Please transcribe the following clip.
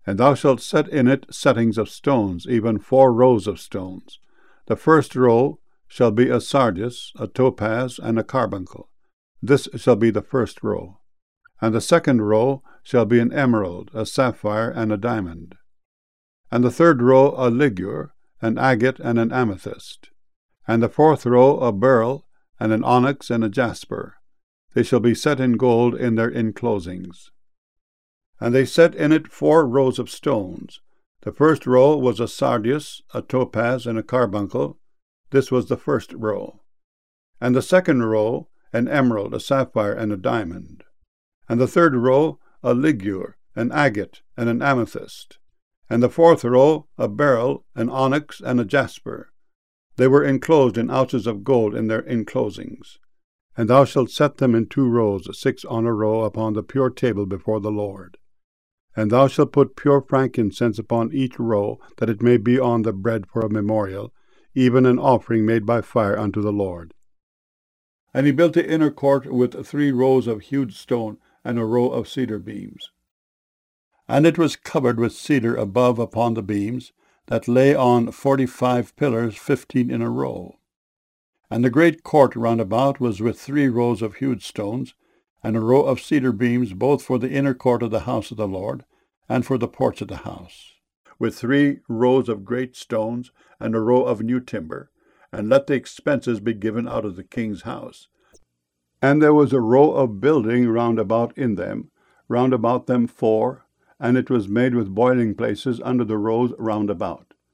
And thou shalt set in it settings of stones, even 4 rows of stones. The first row shall be a sardius, a topaz, and a carbuncle. This shall be the first row. And the second row shall be an emerald, a sapphire, and a diamond. And the third row a ligure, an agate, and an amethyst. And the fourth row a beryl, and an onyx, and a jasper. They shall be set in gold in their inclosings. And they set in it 4 rows of stones. The first row was a sardius, a topaz, and a carbuncle. This was the first row. And the second row an emerald, a sapphire, and a diamond. And the third row a ligure, an agate, and an amethyst. And the fourth row a beryl, an onyx, and a jasper. They were enclosed in ounces of gold in their inclosings. And thou shalt set them in 2 rows, 6 on a row, upon the pure table before the Lord. And thou shalt put pure frankincense upon each row, that it may be on the bread for a memorial, even an offering made by fire unto the Lord. And he built the inner court with 3 rows of hewed stone, and a row of cedar beams. And it was covered with cedar above upon the beams, that lay on 45 pillars, 15 in a row. And the great court round about was with 3 rows of hewed stones, and a row of cedar beams, both for the inner court of the house of the Lord, and for the porch of the house, with 3 rows of great stones, and a row of new timber, and let the expenses be given out of the king's house. And there was a row of building round about in them, round about them 4, and it was made with boiling places under the rows round about.